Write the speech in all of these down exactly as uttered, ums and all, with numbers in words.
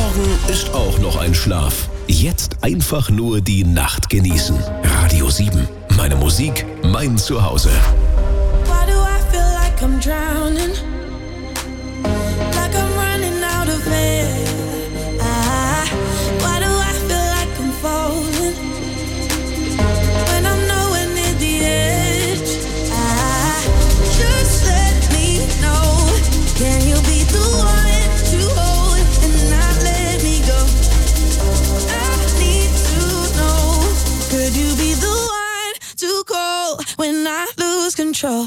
Morgen ist auch noch ein Schlaf. Jetzt einfach nur die Nacht genießen. Radio sieben. Meine Musik, mein Zuhause. Why do I feel like I'm drowning? Like I'm running out of air. Ah, why do I feel like I'm falling? When I'm nowhere near the edge. Ah, just let me know. Can you be the one to hold and not let me go? I need to know. Could you be the one to call when I lose control?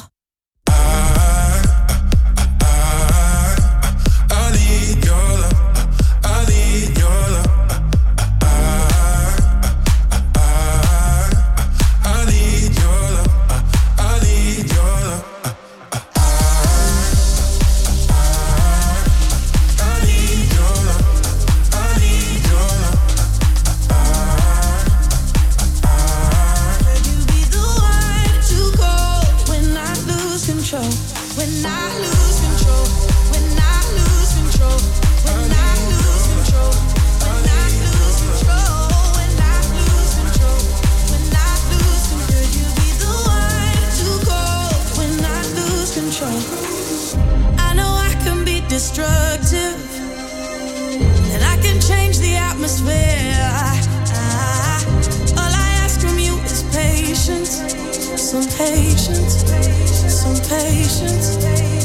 Destructive, and I can change the atmosphere. Ah, all I ask from you is patience, some patience, some patience.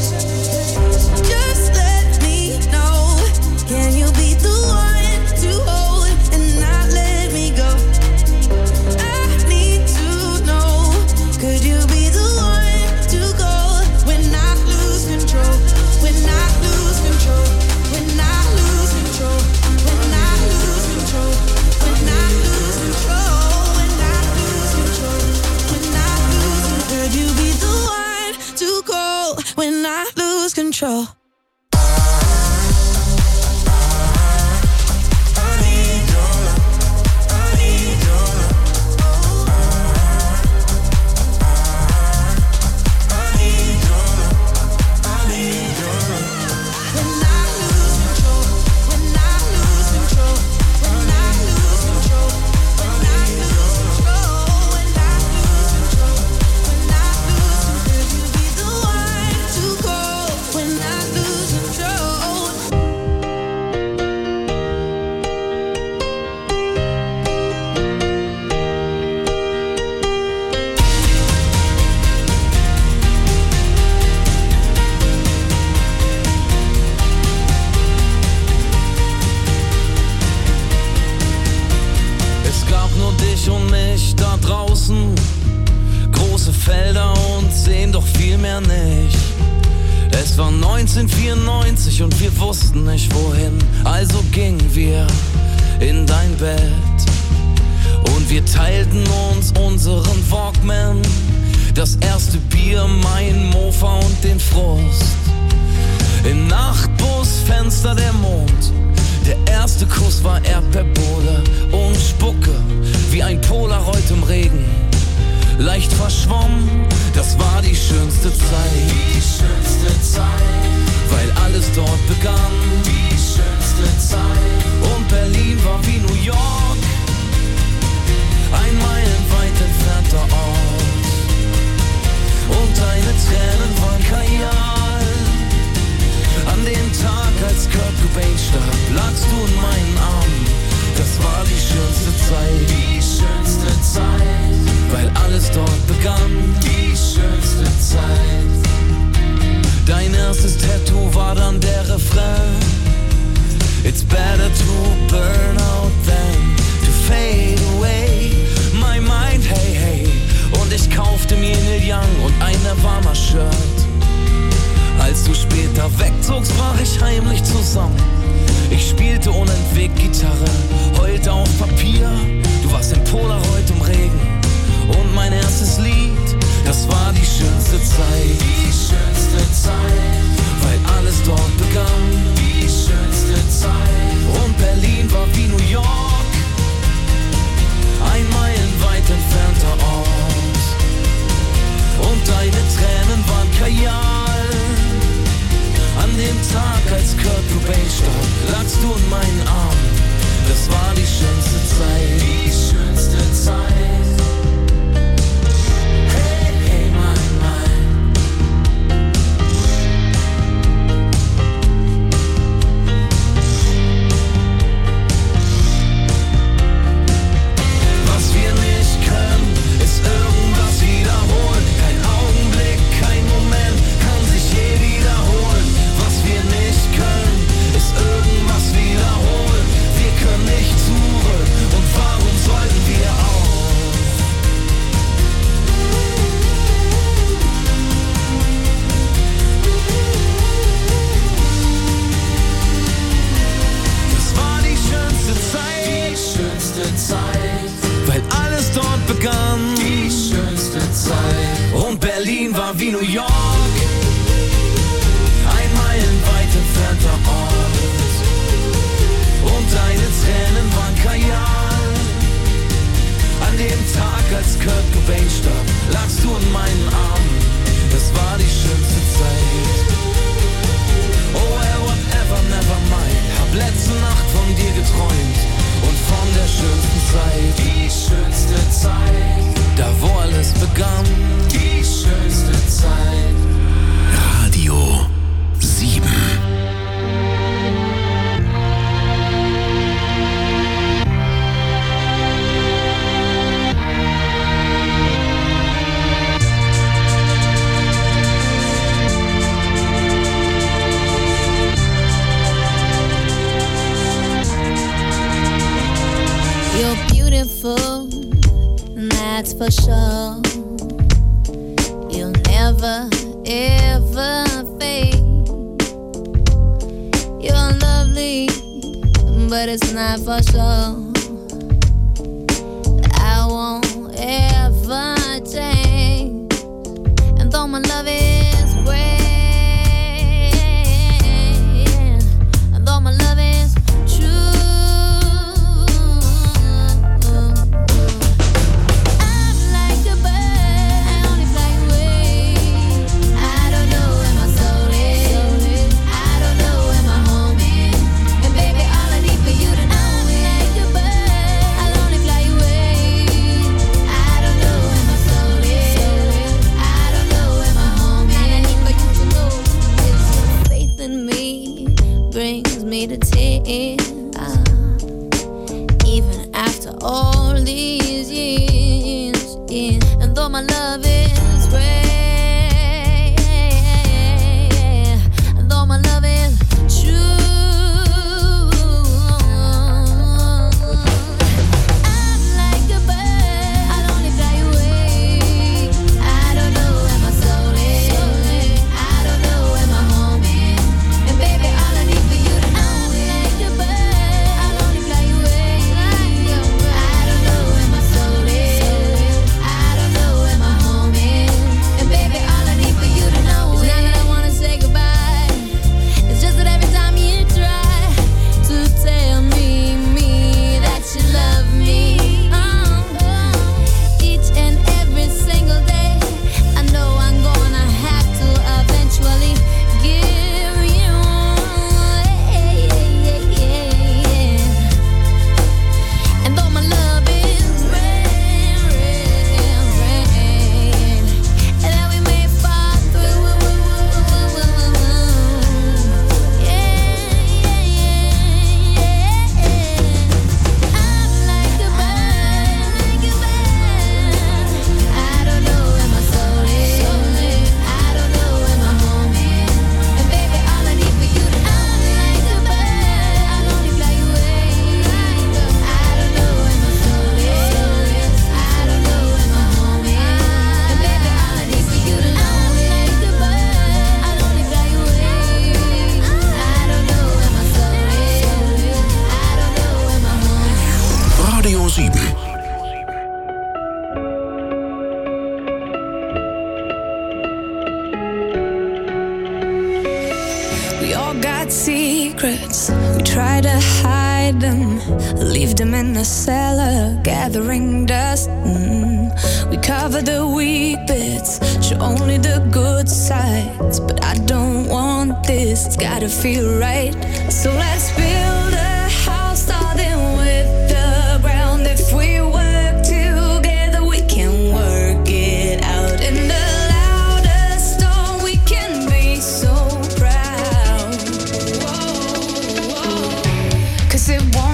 Just let me know. Can you be the one to hold and not let me go? I need to know. Could you be the one to go when I lose control? When I lose control, when I lose control, when I lose control, when I lose control, when I lose control, when I lose control. Could you be the one to call when I lose control? neunzehnhundertvierundneunzig und wir wussten nicht wohin, also gingen wir in dein Bett und wir teilten uns unseren Walkman, das erste Bier, mein Mofa und den Frust. Im Nachtbus, Fenster der Mond, der erste Kuss war Erdbeerbohle und Spucke, wie ein Polaroid im Regen, leicht verschwommen, das war die schönste Zeit. Die schönste Zeit, weil alles dort begann. Die schönste Zeit, und Berlin war wie New York, ein meilenweit entfernter Ort. Und deine Tränen waren Kajal. An dem Tag, als Kurt Cobain starb, lagst du in meinen Armen. Das war die schönste Zeit. Die schönste Zeit, weil alles dort begann. Die schönste Zeit. Dein erstes Tattoo war dann der Refrain. It's better to burn out than to fade away. My mind, hey, hey. Und ich kaufte mir Neil Young und ein Nirvana-Shirt. Als du später wegzogst, brach ich heimlich zusammen. Ich spielte unentwegt Gitarre, heulte auf Papier. Du warst ein Polaroid im Regen. Und mein erstes Lied, das war die schönste Zeit. Die schönste Zeit, weil alles dort begann. Die schönste Zeit, und Berlin war wie New York, ein meilenweit entfernter Ort. Und deine Tränen waren Kajal. An dem Tag, als Kurt Cobain starb, lagst du in meinen Armen. letzte Nacht von dir geträumt und von der schönsten Zeit. Die schönste Zeit, da wo alles begann. Die schönste Zeit. Radio sieben. You're beautiful, that's for sure. You'll never, ever fade. You're lovely, but it's not for sure. I won't ever change. And though my love is great, and though my love is true, to tears, ah, even after all these years, yeah. And though my love is great, and though my love is true, I'm like a bird, I'll only fly away. I don't know where my soul is, I don't know where my home is, and baby, all I need for you to know. We all got secrets, we try to hide them, leave them in the cellar, gathering dust. Mm. We cover the weak bits, show only the good sides. But I don't want this, it's gotta feel right. So let's build